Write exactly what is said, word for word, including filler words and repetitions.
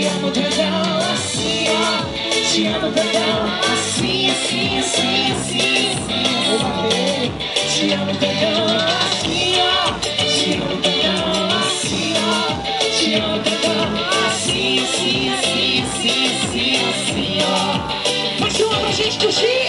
amo grandão, assim, ó. Te amo grandão, assim, assim, assim, assim, assim. Vou bater. Te amo grandão, assim, ó. Te amo grandão, assim, ó. Te amo grandão, assim, assim, assim, assim, assim, assim, ó. Mais uma pra gente curtir.